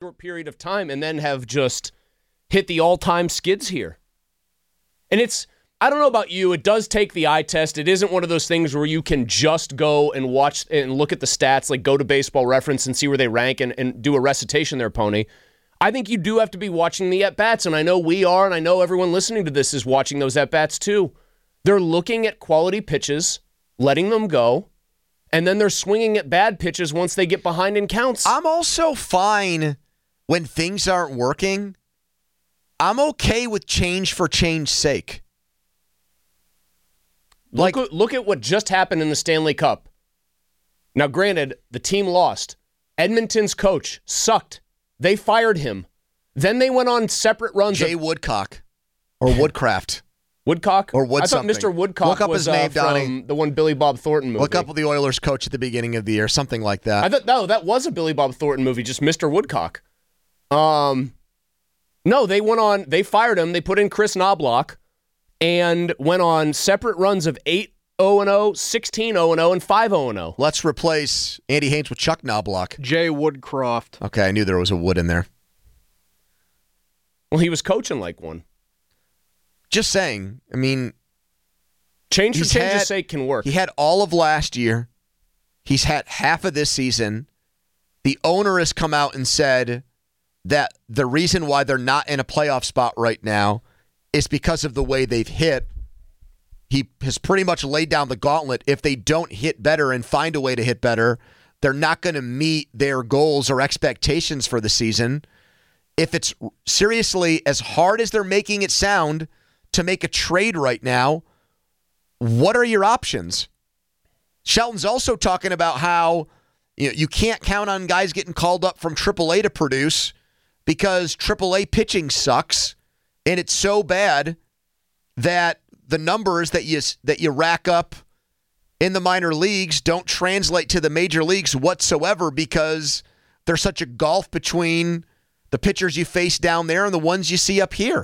short period of time and then have just hit the all-time skids here. And I don't know about you, it does take the eye test. It isn't one of those things where you can just go and watch and look at the stats, like go to Baseball Reference and see where they rank and do a recitation there, Pony. I think you do have to be watching the at-bats, and I know we are, and I know everyone listening to this is watching those at-bats too. They're looking at quality pitches, letting them go, and then they're swinging at bad pitches once they get behind in counts. I'm also fine when things aren't working. I'm okay with change for change's sake. Look at what just happened in the Stanley Cup. Now, granted, the team lost. Edmonton's coach sucked. They fired him. Then they went on separate runs. Jay Woodcock or Woodcraft. Woodcock? Or Wood I thought something. Mr. Woodcock Look up was his name, from Donnie. the one Billy Bob Thornton movie. Look up the Oilers coach at the beginning of the year, something like that. I thought, no, that was a Billy Bob Thornton movie, just Mr. Woodcock. No, they fired him. They put in Chris Knobloch and went on separate runs of 8-0-0, 16-0-0, and 5-0-0. Let's replace Andy Haynes with Chuck Knobloch. Jay Woodcroft. Okay, I knew there was a wood in there. Well, he was coaching like one. Just saying. I mean, change for change's sake can work. He had all of last year. He's had half of this season. The owner has come out and said that the reason why they're not in a playoff spot right now is because of the way they've hit. He has pretty much laid down the gauntlet. If they don't hit better and find a way to hit better, they're not going to meet their goals or expectations for the season. If it's seriously as hard as they're making it sound to make a trade right now, what are your options? Shelton's also talking about how you can't count on guys getting called up from AAA to produce because AAA pitching sucks, and it's so bad that the numbers that you rack up in the minor leagues don't translate to the major leagues whatsoever because there's such a gulf between the pitchers you face down there and the ones you see up here.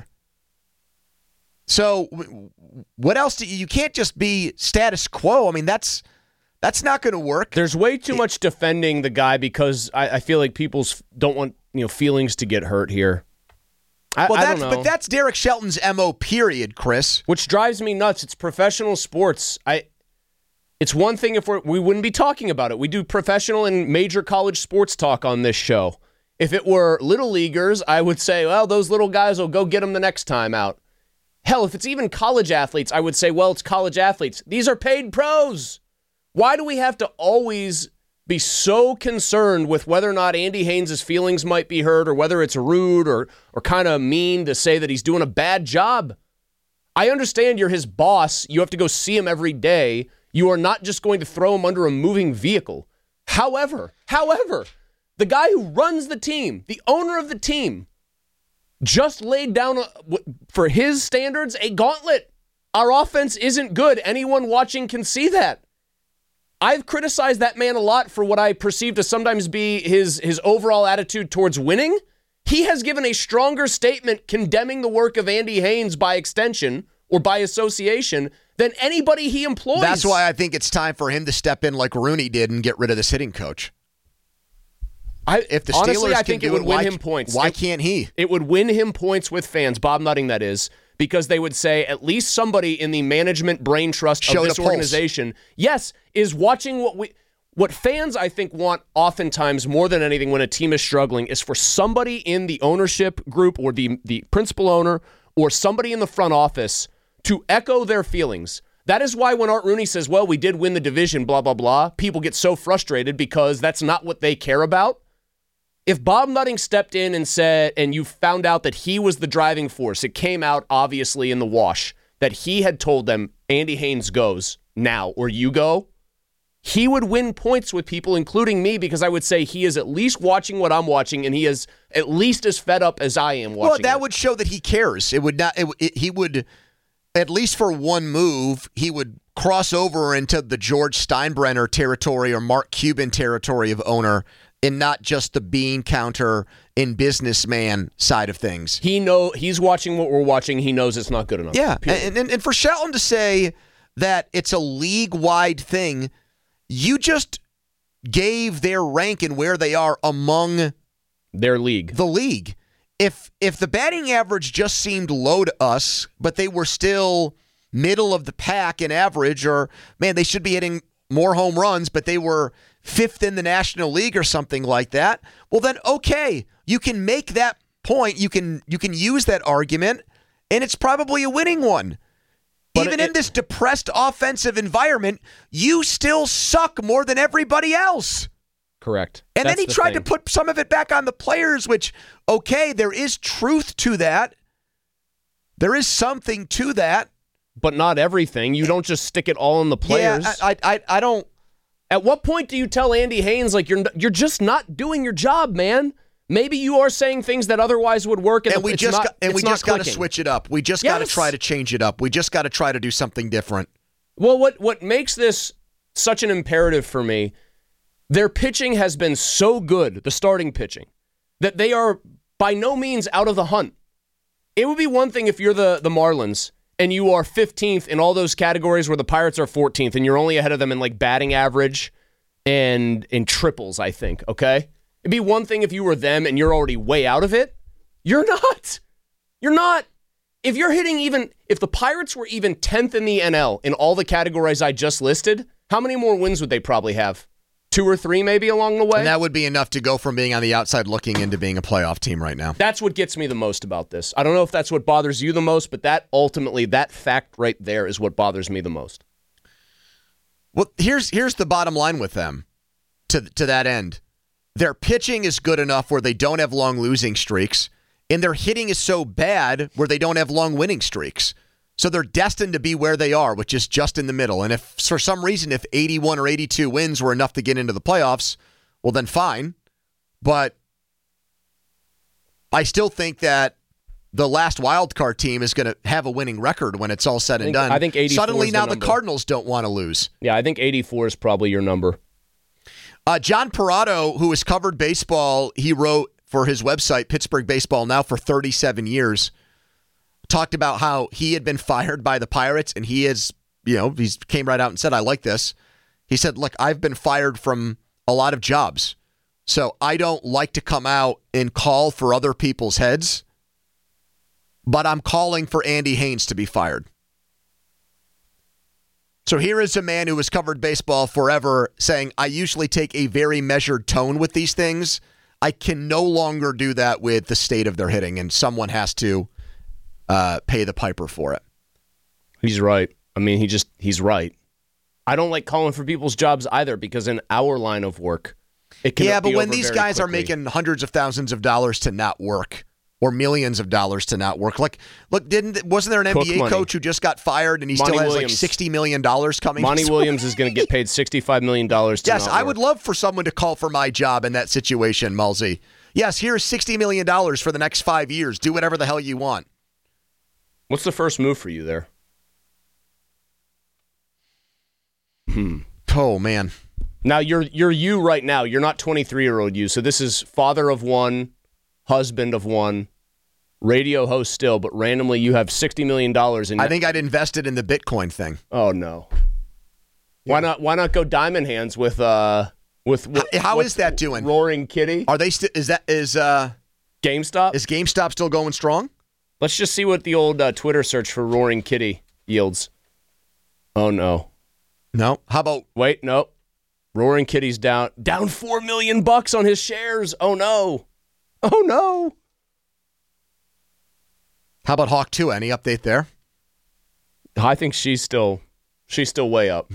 So what else you can't just be status quo. I mean, that's not going to work. There's way too much defending the guy because I feel like people don't want feelings to get hurt here. I don't know. But that's Derek Shelton's MO, period, Chris. Which drives me nuts. It's professional sports. It's one thing if we wouldn't be talking about it. We do professional and major college sports talk on this show. If it were little leaguers, I would say, well, those little guys will go get them the next time out. Hell, if it's even college athletes, I would say, well, it's college athletes. These are paid pros. Why do we have to always be so concerned with whether or not Andy Haynes' feelings might be hurt or whether it's rude or kind of mean to say that he's doing a bad job? I understand you're his boss. You have to go see him every day. You are not just going to throw him under a moving vehicle. However, the guy who runs the team, the owner of the team, just laid down, for his standards, a gauntlet. Our offense isn't good. Anyone watching can see that. I've criticized that man a lot for what I perceive to sometimes be his overall attitude towards winning. He has given a stronger statement condemning the work of Andy Haynes by extension or by association than anybody he employs. That's why I think it's time for him to step in like Rooney did and get rid of this hitting coach. If the Steelers I think it would win him points. Why can't he? It would win him points with fans, Bob Nutting that is, because they would say at least somebody in the management brain trust of this organization, yes, is watching what fans I think want oftentimes more than anything when a team is struggling is for somebody in the ownership group or the principal owner or somebody in the front office to echo their feelings. That is why when Art Rooney says, well, we did win the division, blah, blah, blah, people get so frustrated because that's not what they care about. If Bob Nutting stepped in and said, and you found out that he was the driving force, it came out obviously in the wash that he had told them, Andy Haynes goes now, or you go, he would win points with people, including me, because I would say he is at least watching what I'm watching, and he is at least as fed up as I am watching. Well, that would show that he cares. It would not. He would, at least for one move, he would cross over into the George Steinbrenner territory or Mark Cuban territory of owner, and not just the bean counter in businessman side of things. He's watching what we're watching. He knows it's not good enough. Yeah, and for Shelton to say that it's a league-wide thing, you just gave their rank and where they are among Their league. The league. If the batting average just seemed low to us, but they were still middle of the pack in average, or, man, they should be hitting more home runs, but they were fifth in the National League or something like that, well then, okay, you can make that point. You can use that argument, and it's probably a winning one. But even in this depressed offensive environment, you still suck more than everybody else. Correct. And then he tried to put some of it back on the players, which, okay, there is truth to that. There is something to that. But not everything. You don't just stick it all on the players. Yeah, I don't. At what point do you tell Andy Haynes, like, you're just not doing your job, man? Maybe you are saying things that otherwise would work, and we just got to switch it up. We just got to try to change it up. We just got to try to do something different. Well, what makes this such an imperative for me, their pitching has been so good, the starting pitching, that they are by no means out of the hunt. It would be one thing if you're the Marlins and you are 15th in all those categories where the Pirates are 14th, and you're only ahead of them in like batting average and in triples, I think, okay? It'd be one thing if you were them and you're already way out of it. You're not. You're not. If you're hitting if the Pirates were even 10th in the NL in all the categories I just listed, how many more wins would they probably have? 2 or 3 maybe along the way? And that would be enough to go from being on the outside looking into being a playoff team right now. That's what gets me the most about this. I don't know if that's what bothers you the most, but that fact right there is what bothers me the most. Well, here's the bottom line with them to that end. Their pitching is good enough where they don't have long losing streaks, and their hitting is so bad where they don't have long winning streaks. So they're destined to be where they are, which is just in the middle. And if for some reason, if 81 or 82 wins were enough to get into the playoffs, well, then fine. But I still think that the last wild card team is going to have a winning record when it's all said and done. I think 84 suddenly is now the the Cardinals don't want to lose. Yeah, I think 84 is probably your number. John Parado, who has covered baseball, he wrote for his website, Pittsburgh Baseball Now, for 37 years, talked about how he had been fired by the Pirates, and he came right out and said, I like this. He said, look, I've been fired from a lot of jobs, so I don't like to come out and call for other people's heads, but I'm calling for Andy Haynes to be fired. So here is a man who has covered baseball forever saying, I usually take a very measured tone with these things. I can no longer do that with the state of their hitting, and someone has to pay the piper for it. He's right. I mean, he's right. I don't like calling for people's jobs either, because in our line of work, it can but be when over these very guys quickly. are making hundreds of thousands of dollars to not work, or millions of dollars to not work, wasn't there an NBA coach who just got fired and he still has like $60 million coming? Monty Williams is going to get paid $65 million to Yes, I work. would love for someone to call for my job in that situation, Mulsey. Yes, here's $60 million for the next 5 years. Do whatever the hell you want. What's the first move for you there? Oh, man. Now, you're you right now. You're not 23-year-old you. So this is father of one, husband of one, radio host still, but randomly you have $60 million. I think I'd invested in the Bitcoin thing. Oh, no. Why not go diamond hands with how is that doing? Roaring Kitty? Are they is GameStop? Is GameStop still going strong? Let's just see what the old Twitter search for Roaring Kitty yields. Oh, no. No. How about... Wait, no. Roaring Kitty's down $4 million on his shares. Oh, no. Oh, no. How about Hawk 2? Any update there? I think she's still way up.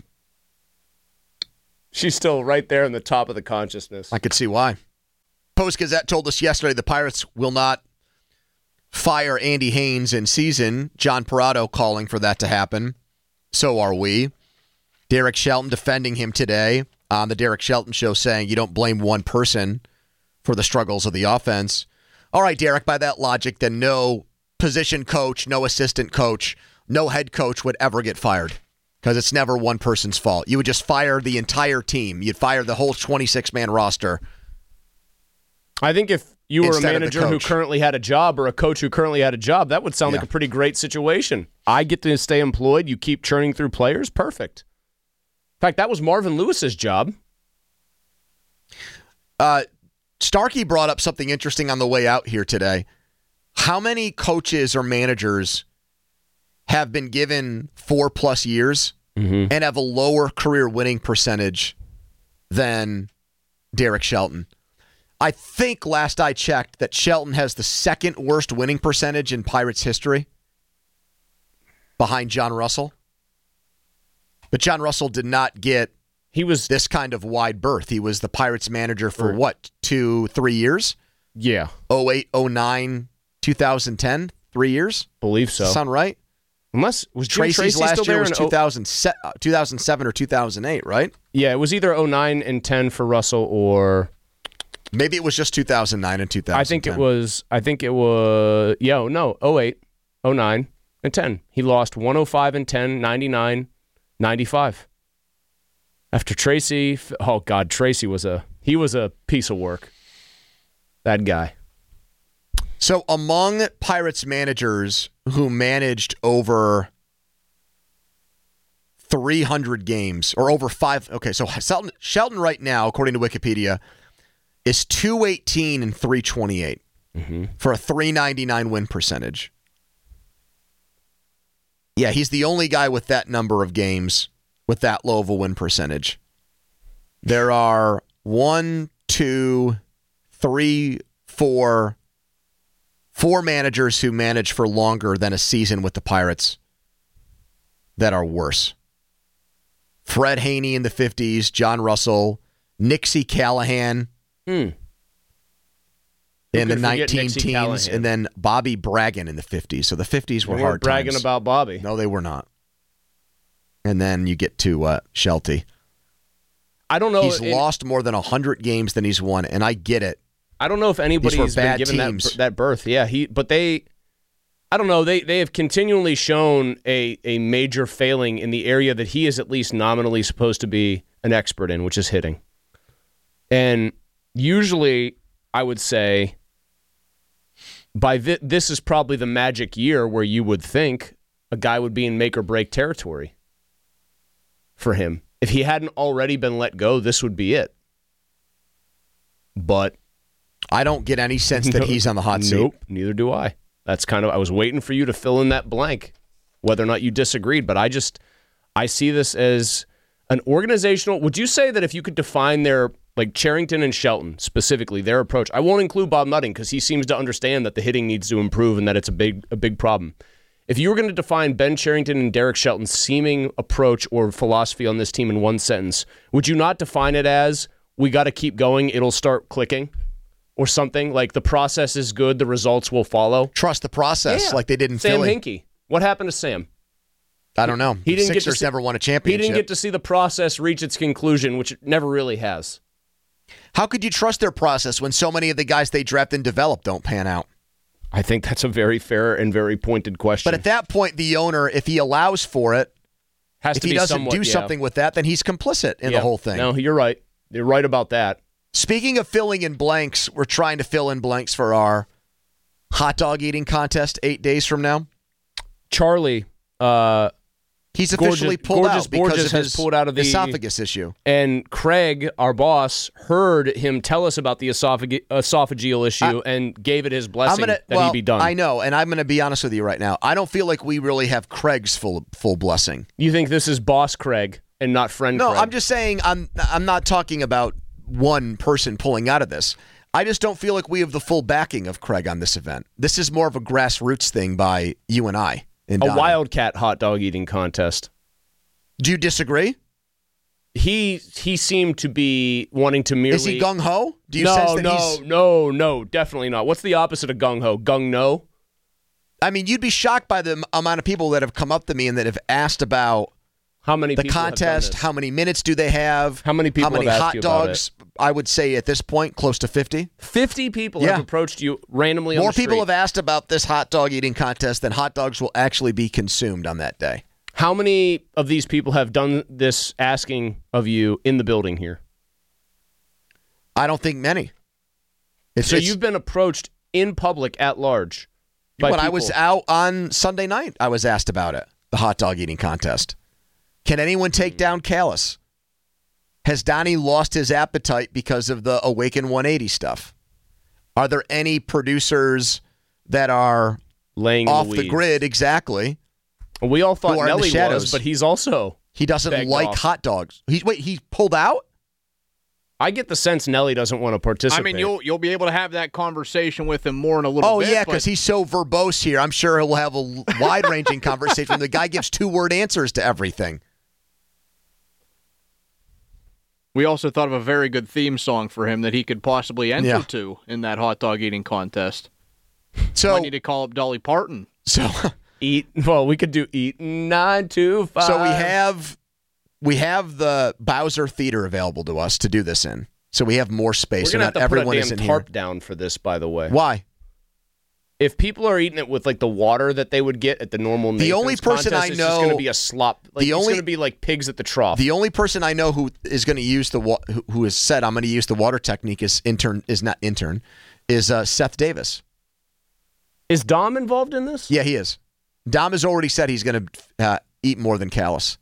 She's still right there in the top of the consciousness. I could see why. Post-Gazette told us yesterday the Pirates will not fire Andy Haynes in season. John Parado calling for that to happen. So are we. Derek Shelton defending him today on the Derek Shelton Show, saying you don't blame one person for the struggles of the offense. All right, Derek, by that logic, then no position coach, no assistant coach, no head coach would ever get fired, because it's never one person's fault. You would just fire the entire team. You'd fire the whole 26-man roster. I think if you were a manager who currently had a job, or a coach who currently had a job, that would sound like a pretty great situation. I get to stay employed. You keep churning through players. Perfect. In fact, that was Marvin Lewis's job. Starkey brought up something interesting on the way out here today. How many coaches or managers have been given 4+ years and have a lower career winning percentage than Derek Shelton? I think last I checked that Shelton has the second worst winning percentage in Pirates history behind John Russell. But John Russell did not get this kind of wide berth. He was the Pirates manager for 2-3 years? Yeah. 08, 09, 2010, 3 years? Believe so. Sound right? Was Jim Tracy's Tracy last still year there was 2007 or 2008, right? Yeah, it was either 09 and 10 for Russell, or maybe it was just 2009 and 2010. I think it was 08, 09, and 10. He lost 105 and 10, 99, 95. After Tracy, oh God, Tracy was a piece of work. That guy. So among Pirates managers who managed over 300 games or over 5, okay, so Shelton right now, according to Wikipedia, is 218 and 328 for a 399 win percentage. Yeah, he's the only guy with that number of games with that low of a win percentage. There are 4 managers who manage for longer than a season with the Pirates that are worse. Fred Haney in the 50s, John Russell, Nixie Callahan in the 19 teens, and then Bobby Bragan in the 50s. So the 50s were hard times. Bragging about Bobby. No, they were not. And then you get to Shelty. I don't know. He's lost more than 100 games than he's won, and I get it. I don't know if anybody's been given that berth. Yeah, I don't know. They have continually shown a major failing in the area that he is at least nominally supposed to be an expert in, which is hitting. And usually, I would say, this is probably the magic year where you would think a guy would be in make or break territory for him. If he hadn't already been let go, this would be it. But I don't get any sense that he's on the hot seat. Nope, neither do I. I was waiting for you to fill in that blank, whether or not you disagreed. But I see this as an organizational. Would you say that if you could define their, like Cherington and Shelton specifically, their approach? I won't include Bob Nutting because he seems to understand that the hitting needs to improve and that it's a big problem. If you were going to define Ben Cherington and Derek Shelton's seeming approach or philosophy on this team in one sentence, would you not define it as, we got to keep going, it'll start clicking? Or something like the process is good, the results will follow? Trust the process, like they did in Sam Philly. Hinkie. What happened to Sam? I don't know. He didn't Sixers never won a championship. He didn't get to see the process reach its conclusion, which it never really has. How could you trust their process when so many of the guys they draft and develop don't pan out? I think that's a very fair and very pointed question. But at that point, the owner, if he allows for it, if he doesn't do something with that, then he's complicit in the whole thing. No, you're right. You're right about that. Speaking of filling in blanks, we're trying to fill in blanks for our hot dog eating contest 8 days from now. Charlie, he's officially pulled out because of his pulled out of the esophagus issue. And Craig, our boss, heard him tell us about the esophageal issue and gave it his blessing that he be done. I know, and I'm going to be honest with you right now. I don't feel like we really have Craig's full blessing. You think this is boss Craig and not friend Craig? No, I'm just saying I'm not talking about one person pulling out of this. I just don't feel like we have the full backing of Craig on this event. This is more of a grassroots thing by you and I. A Wildcat hot dog eating contest. Do you disagree? He seemed to be wanting to merely... Is he gung-ho? Do you sense that he's... No, definitely not. What's the opposite of gung-ho? Gung-no? I mean, you'd be shocked by the amount of people that have come up to me and that have asked about how many the people contest, how many minutes do they have, how many people have asked hot you dogs. About it? I would say at this point, close to 50. 50 people have approached you randomly on More the street. people have asked about this hot dog eating contest than hot dogs will actually be consumed on that day. How many of these people have done this asking of you in the building here? I don't think many. So you've been approached in public at large by when people. I was out on Sunday night, I was asked about it, the hot dog eating contest. Can anyone take down Callis? Has Donnie lost his appetite because of the Awaken 180 stuff? Are there any producers that are laying off in the grid? Exactly. We all thought Who are in the Nelly shadows. was, but he's also He doesn't begged like off. hot dogs. He pulled out? I get the sense Nelly doesn't want to I participate. mean, you'll be able to have that conversation with him more in a little bit. Oh, yeah, but because he's so verbose here. I'm sure he'll have a wide-ranging conversation. The guy gives 2-word answers to everything. we also thought of a very good theme song for him that he could possibly enter Yeah. to in that hot dog eating contest. So, Might need to call up Dolly Parton. We could do eat 9 to 5. So we have the Bowser Theater available to us to do this in. So we have more space. We're So gonna not have to put a everyone is damn in tarp here. down for this, by the way. Why? If people are eating it with like the water that they would get at the normal Nathan's only person contest, I it's just going know- to be a slop. Like, the it's only- going to be like pigs at the trough. The only person I know who is going to use who has said I'm going to use the water technique is Seth Davis. Is Dom involved in this? Yeah, he is. Dom has already said he's going to eat more than Callis.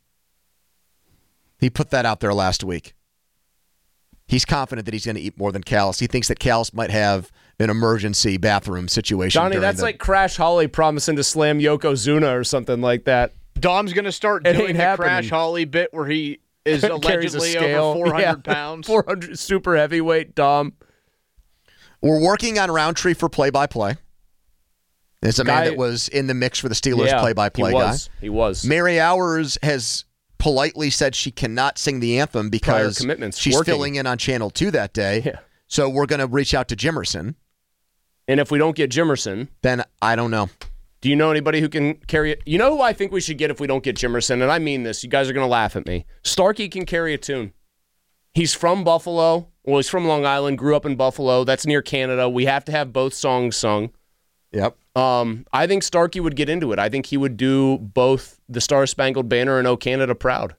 He put that out there last week. He's confident that he's going to eat more than Callis. He thinks that Callis might have an emergency bathroom situation. Johnny, that's like Crash Holly promising to slam Yokozuna or something like that. Dom's going to start It doing ain't the happening. Crash Holly bit where he is Carries a allegedly scale. over 400 Yeah. pounds. 400 super heavyweight Dom. We're working on Roundtree for play-by-play. It's a man Guy- that was in the mix for the Steelers Yeah, play-by-play he guy. was. He was. Mary Hours has politely said she cannot sing the anthem because Prior commitments, she's working. filling in on Channel 2 that day. Yeah. So we're going to reach out to Jimerson. And if we don't get Jimerson, Then I don't know. do you know anybody who can carry it? You know who I think we should get if we don't get Jimerson? And I mean this. You guys are going to laugh at me. Starkey can carry a tune. He's from Buffalo. Well, he's from Long Island, grew up in Buffalo. That's near Canada. We have to have both songs sung. Yep. I think Starkey would get into it. I think he would do both the Star Spangled Banner and "O Canada Proud."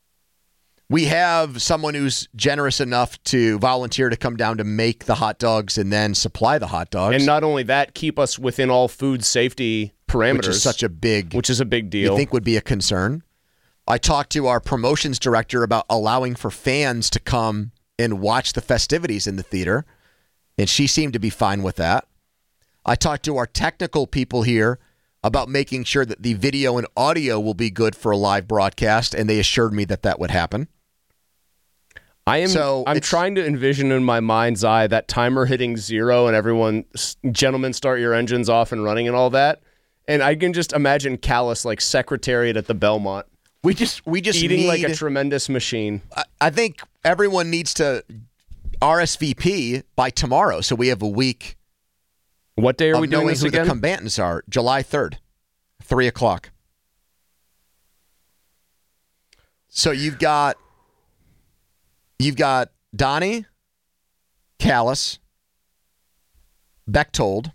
We have someone who's generous enough to volunteer to come down to make the hot dogs and then supply the hot dogs. And not only that, keep us within all food safety parameters, which is such a big deal. You think would be a concern. I talked to our promotions director about allowing for fans to come and watch the festivities in the theater, and she seemed to be fine with that. I talked to our technical people here about making sure that the video and audio will be good for a live broadcast, and they assured me that that would happen. I'm it's- trying to envision in my mind's eye that timer hitting 0 and everyone, gentlemen, start your engines off and running and all that. And I can just imagine Callis like secretariat at the Belmont. We just Eating need, like a tremendous machine. I think everyone needs to RSVP by tomorrow, so we have a week What day are of we doing knowing this who again? the combatants are. July 3rd, 3 o'clock. So you've got Donnie, Callis, Bechtold.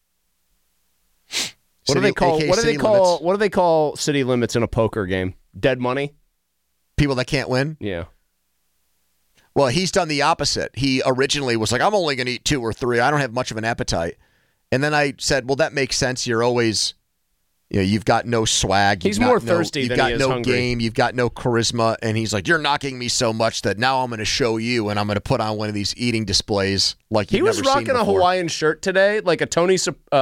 What do they call? aka What do they City call? Limits. What do they call city limits in a poker game? Dead money. People that can't win? Yeah. Well, he's done the opposite. He originally was like, I'm only going to eat 2 or 3. I don't have much of an appetite. And then I said, well, that makes sense. You're always, you've got no swag. He's more thirsty You've than got he is no hungry. game. You've got no charisma. And he's like, you're knocking me so much that now I'm going to show you, and I'm going to put on one of these eating displays like He you've was never seen rocking a before. Hawaiian shirt today, like a Tony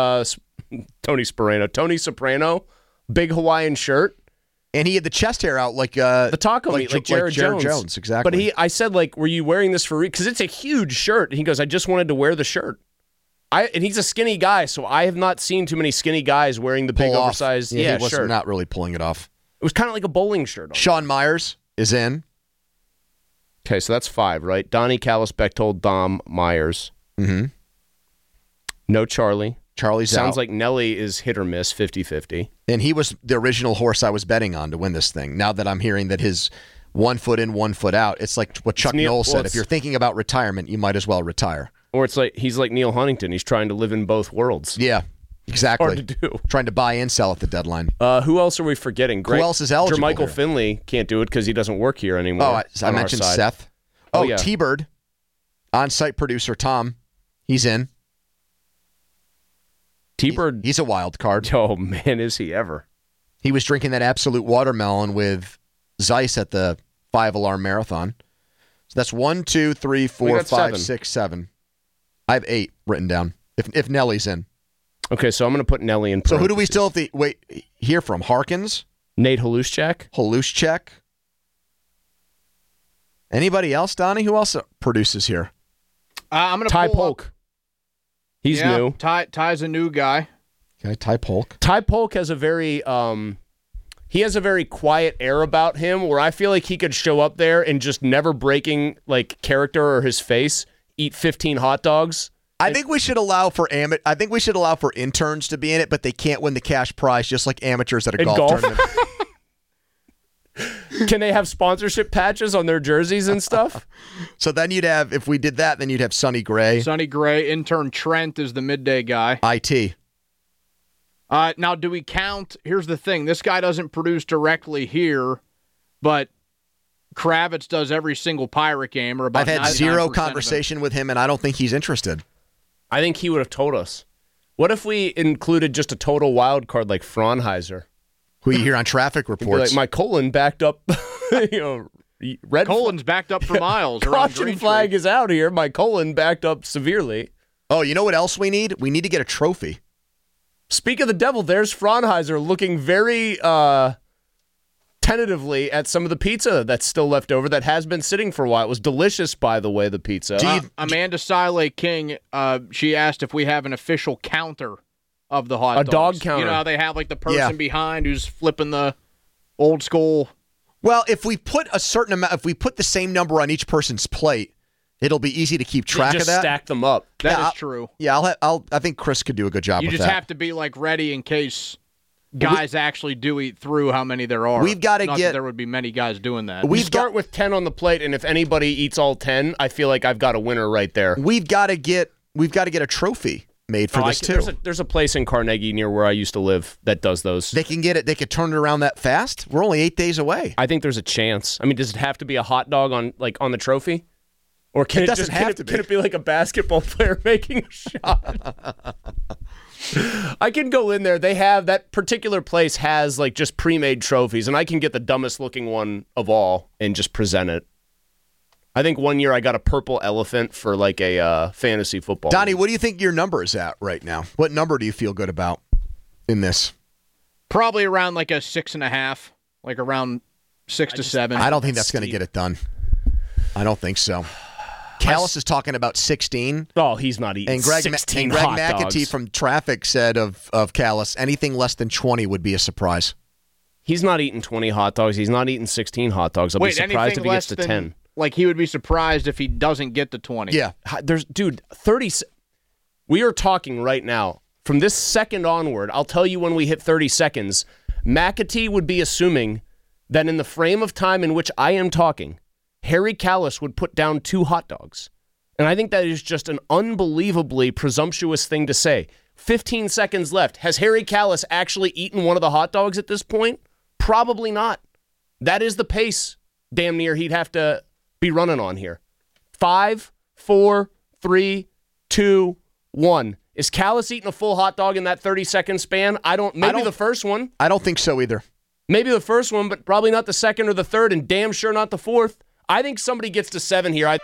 Soprano, big Hawaiian shirt. And he had the chest hair out like The taco meat, like Jared Jones. Exactly. But I said, like, were you wearing this for? Because it's a huge shirt. And he goes, I just wanted to wear the shirt. And he's a skinny guy, so I have not seen too many skinny guys wearing the big Pull off. oversized He was shirt. not really pulling it off. It was kind of like a bowling shirt. Sean Myers is in. Okay, so that's 5, right? Donnie, Callis, Bechtold, Dom, Myers. Mm-hmm. No Charlie. Charlie's Sounds out. like Nelly is hit or miss, 50-50. And he was the original horse I was betting on to win this thing. Now that I'm hearing that his 1 foot in, 1 foot out, it's like what Chuck Noll said. If you're thinking about retirement, you might as well retire. Or it's like he's like Neil Huntington. He's trying to live in both worlds. Yeah, exactly. Hard to do. Trying to buy and sell at the deadline. Who else are we forgetting? Who else is eligible Jermichael here? Finley can't do it because he doesn't work here anymore. Oh, I on our mentioned side. Seth. Oh, Oh, yeah. T-Bird, on-site producer Tom. He's in. T-Bird. He's a wild card. Oh, man, is he ever. He was drinking that Absolute Watermelon with Zeiss at the 5 Alarm Marathon. So that's 1, 2, 3, We 4, got 5, seven. 6, 7. I have 8 written down. If Nelly's in. Okay, so I'm going to put Nelly in. So who do we still have to hear from? Harkins? Nate Haluschak. Haluschak? Anybody else, Donnie? Who else produces here? I'm going to Ty pull Polk. He's yeah, new. Ty's a new guy. Okay, Ty Polk. Ty Polk has a very he has a very quiet air about him where I feel like he could show up there and just never breaking like character or his face, eat 15 hot dogs. I think we should allow for interns to be in it, but they can't win the cash prize just like amateurs at a golf tournament. Can they have sponsorship patches on their jerseys and stuff? So then you'd have, if we did that, then you'd have Sonny Gray. Sonny Gray. Intern Trent is the midday guy. IT. Now, do we count? Here's the thing. This guy doesn't produce directly here, but Kravitz does every single Pirate game. Or about I've had 99% zero of them. conversation with him, and I don't think he's interested. I think he would have told us. What if we included just a total wild card like Fraunheiser? Who you hear on traffic He'd be reports. like, my colon backed up, red Colon's backed up for miles. around caution Green flag Tree. is out here. My colon backed up severely. Oh, you know what else we need? We need to get a trophy. Speak of the devil, there's Fraunheiser looking very tentatively at some of the pizza that's still left over that has been sitting for a while. It was delicious, by the way, the pizza. Amanda Sile King, she asked if we have an official counter of the hot dogs. A dog counter. You know how they have like the person Yeah. behind who's flipping the old school. Well, if we put a certain amount, if we put the same number on each person's plate, it'll be easy to keep track just of that. stack them up. That Yeah, is true. Yeah, I think Chris could do a good job You with just that. have to be like ready in case guys actually do eat through how many there are. We've gotta Not get- that there would be many guys doing that. We We've start got- with 10 on the plate, and if anybody eats all 10, I feel like I've got a winner right there. We've got to get a trophy made for this too. There's a place in Carnegie near where I used to live that does those. They can get it. They could turn it around that fast. We're only 8 days away. I think there's a chance. I mean, does it have to be a hot dog on the trophy? Or can It it, doesn't just have to be. Can it be like a basketball player making a shot? I can go in there. They have that particular place has like just pre-made trophies, and I can get the dumbest looking one of all and just present it. I think one year I got a purple elephant for like a fantasy football. Donnie, league. what do you think your number is at right now? What number do you feel good about in this? Probably around like a 6.5, like around 6 to 7. I don't think that's going to get it done. I don't think so. Callis is talking about 16. Oh, he's not eating And Greg, 16 Greg hot McAtee dogs. from Traffic said of Callis, anything less than 20 would be a surprise. He's not eating 20 hot dogs. He's not eating 16 hot dogs. I'll be surprised if he gets to 10. Like he would be surprised if he doesn't get to 20. Yeah. There's 30. We are talking right now. From this second onward, I'll tell you when we hit 30 seconds, McAtee would be assuming that in the frame of time in which I am talking, Harry Callis would put down 2 hot dogs. And I think that is just an unbelievably presumptuous thing to say. 15 seconds left. Has Harry Callis actually eaten one of the hot dogs at this point? Probably not. That is the pace, damn near, he'd have to be running on here. 5, 4, 3, 2, 1. Is Callis eating a full hot dog in that 30-second span? Maybe the first one. I don't think so either. Maybe the first one, but probably not the second or the third, and damn sure not the fourth. I think somebody gets to 7 here.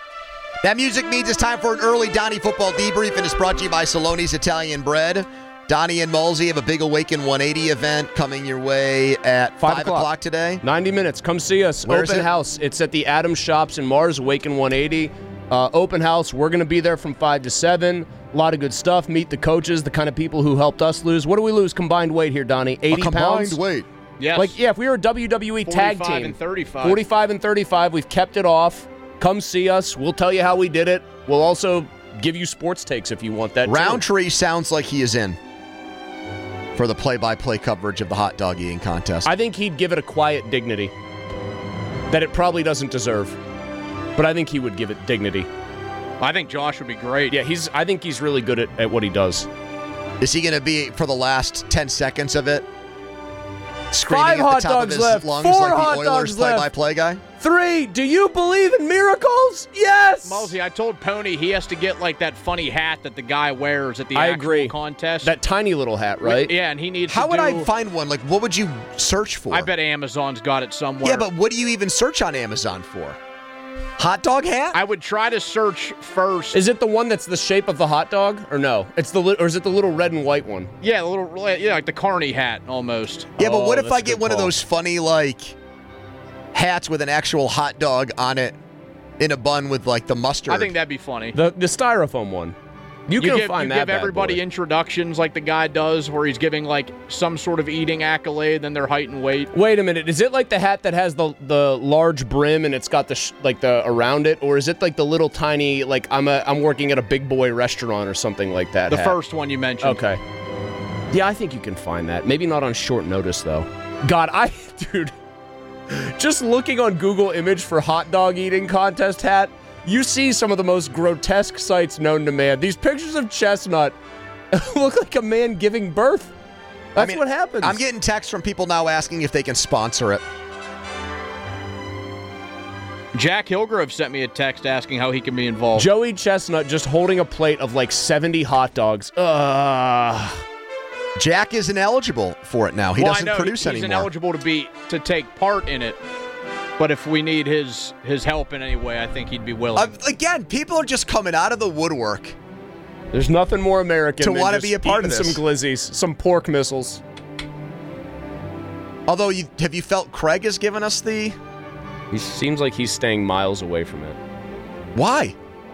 That music means it's time for an early Donnie football debrief, and it's brought to you by Saloni's Italian Bread. Donnie and Mulsey have a big Awaken 180 event coming your way at 5 o'clock today. 90 minutes. Come see us. Where is Open it? house. It's at the Adams Shops in Mars, Awaken 180. Open house. We're going to be there from 5 to 7. A lot of good stuff. Meet the coaches, the kind of people who helped us lose. What do we lose combined weight here, Donnie? 80 pounds? weight. Yes. Like, yeah, if we were a WWE tag 45 team. and 35. 45 and 35. We've kept it off. Come see us. We'll tell you how we did it. We'll also give you sports takes if you want that, too. Roundtree sounds like he is in for the play-by-play coverage of the hot dog eating contest. I think he'd give it a quiet dignity that it probably doesn't deserve. But I think he would give it dignity. I think Josh would be great. Yeah, I think he's really good at what he does. Is he going to be, for the last 10 seconds of it, screaming 5 at the hot top of dogs his left. lungs 4 like hot the Oilers dogs left. play-by-play guy? 3, do you believe in miracles? Yes! Mulsey, I told Pony he has to get like that funny hat that the guy wears at the I actual agree. contest. That tiny little hat, right? Yeah, and he needs How to would do, I find one? Like, what would you search for? I bet Amazon's got it somewhere. Yeah, but what do you even search on Amazon for? Hot dog hat? I would try to search first. Is it the one that's the shape of the hot dog, or no? Or is it the little red and white one? Yeah, like the Carney hat almost. Yeah, but what if that's I a get good one of call. those funny, like, hats with an actual hot dog on it in a bun with, like, the mustard? I think that'd be funny. The styrofoam one. You can give, find you that give bad everybody boy. introductions like the guy does, where he's giving like some sort of eating accolade, then their height and weight. Wait a minute. Is it like the hat that has the large brim and it's got the around it, or is it like the little tiny like I'm working at a big boy restaurant or something like that? The hat? first one you mentioned. Okay. Yeah, I think you can find that. Maybe not on short notice though. God, dude, just looking on Google image for hot dog eating contest hat, you see some of the most grotesque sights known to man. These pictures of Chestnut look like a man giving birth. That's what happens. I'm getting texts from people now asking if they can sponsor it. Jack Hillgrove sent me a text asking how he can be involved. Joey Chestnut just holding a plate of like 70 hot dogs. Jack isn't eligible for it now. He doesn't produce he's anymore. ineligible to take part in it. But if we need his help in any way, I think he'd be willing. Again, people are just coming out of the woodwork. There's nothing more American To than wanna just be a part of eating this. some glizzies, some pork missiles. Although, have you felt Craig has given us the... He seems like he's staying miles away from it. Why?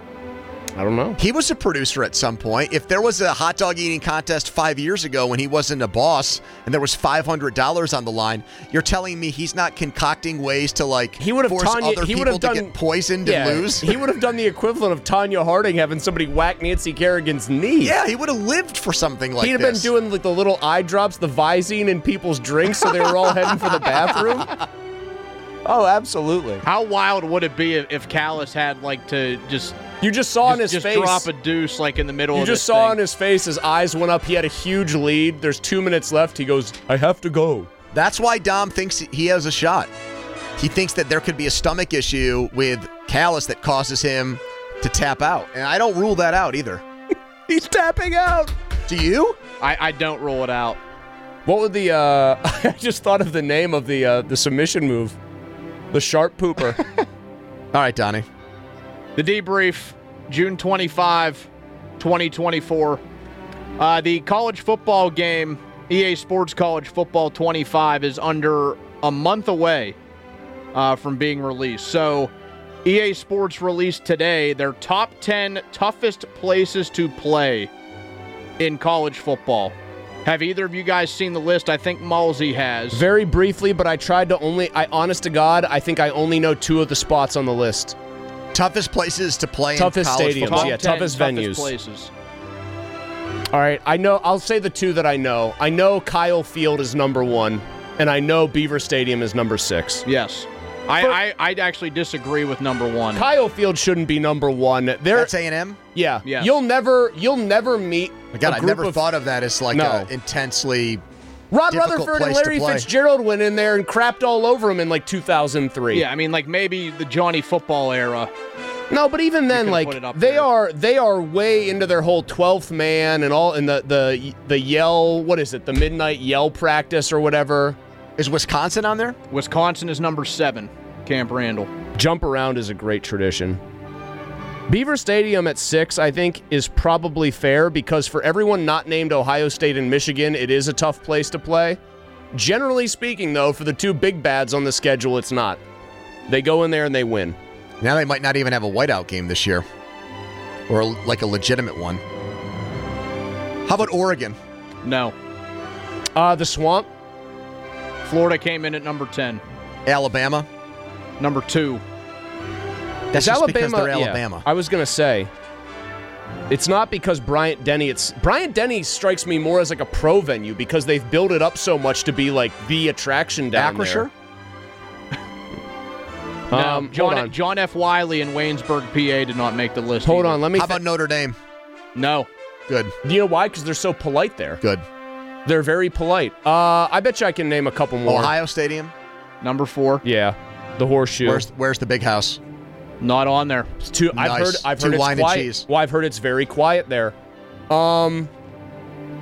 I don't know. He was a producer at some point. If there was a hot dog eating contest 5 years ago when he wasn't a boss and there was $500 on the line, you're telling me he's not concocting ways to like force other people to get poisoned and lose? He would have done the equivalent of Tanya Harding having somebody whack Nancy Kerrigan's knee. Yeah, he would have lived for something like He'd this. have been doing like the little eye drops, the Visine in people's drinks so they were all heading for the bathroom. Oh, absolutely. How wild would it be if Callis had like to just... You just saw on his face. Drop a deuce like in the middle of You this just saw thing. on his face, his eyes went up. He had a huge lead. There's 2 minutes left. He goes, I have to go. That's why Dom thinks he has a shot. He thinks that there could be a stomach issue with Callis that causes him to tap out. And I don't rule that out either. He's tapping out. Do you? I don't rule it out. What would the, I just thought of the name of the submission move. The sharp pooper. All right, Donnie. The debrief, June 25, 2024. The college football game, EA Sports College Football 25, is under a month away from being released. So EA Sports released today their top 10 toughest places to play in college football. Have either of you guys seen the list? I think Malsey has. Very briefly, but I tried to honest to God, I think I only know 2 of the spots on the list. Toughest places to play Toughest in college stadiums, football? yeah, toughest venues. Places. All right, I'll say the 2 that I know. I know Kyle Field is number 1, and I know Beaver Stadium is number 6. Yes. I'd actually disagree with number 1. Kyle Field shouldn't be number 1. That's A&M? Yeah. Yes. You'll never meet God, a I group never of, thought of that as like a intensely Rod difficult Rutherford and place to Larry play. Fitzgerald went in there and crapped all over him in like 2003. Yeah, I mean, like maybe the Johnny Football era. No, but even then, could've like put it up they there. are way into their whole 12th man and all, and the yell. What is it? The midnight yell practice or whatever. Is Wisconsin on there? Wisconsin is number 7, Camp Randall. Jump around is a great tradition. Beaver Stadium at 6, I think, is probably fair because for everyone not named Ohio State and Michigan, it is a tough place to play. Generally speaking, though, for the 2 big bads on the schedule, it's not. They go in there and they win. Now they might not even have a whiteout game this year. Or like a legitimate one. How about Oregon? No. The Swamp. Florida came in at number 10. Alabama? Number 2. That's just because they're Alabama. Yeah, I was going to say, it's not because Bryant Denny. Bryant Denny strikes me more as like a pro venue because they've built it up so much to be like the attraction down Acrisure? No, hold on. John F. Wiley in Waynesburg, PA did not make the list. Hold either. on, let me. How about Notre Dame? No. Good. You know why? Because they're so polite there. Good. They're very polite. I bet you I can name a couple more. Ohio Stadium? Number 4. Yeah, the Horseshoe. Where's the big house? Not on there. It's too, Nice. I've Too heard wine it's and quiet. cheese. Well, I've heard it's very quiet there.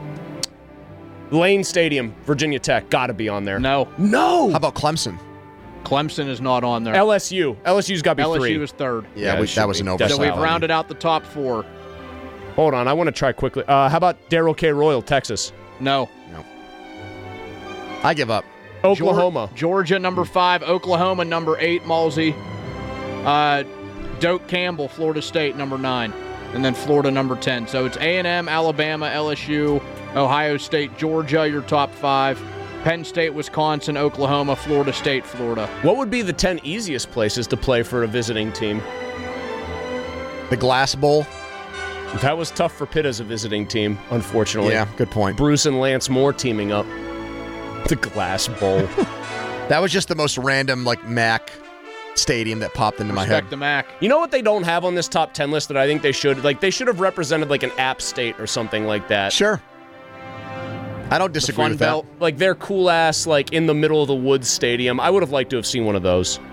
Lane Stadium, Virginia Tech, gotta be on there. No. No. How about Clemson? Clemson is not on there. LSU's got to be 3. LSU is third. Yeah, it should that was be. an oversight. So we've on rounded you. out the top 4. Hold on, I want to try quickly. How about Darrell K. Royal, Texas? No. I give up. Oklahoma. Georgia, number 5. Oklahoma, number 8. Malsey. Doak Campbell, Florida State, number 9. And then Florida, number 10. So it's A&M, Alabama, LSU, Ohio State, Georgia, your top 5. Penn State, Wisconsin, Oklahoma, Florida State, Florida. What would be the 10 easiest places to play for a visiting team? The Glass Bowl. That was tough for Pitt as a visiting team, unfortunately. Yeah, good point. Bruce and Lance Moore teaming up. The Glass Bowl. That was just the most random, MAC stadium that popped into my head. Respect the MAC. You know what they don't have on this top 10 list that I think they should? They should have represented an App State or something like that. Sure. I don't disagree Fun with Belt. that. Their cool ass, in the middle of the woods stadium. I would have liked to have seen one of those.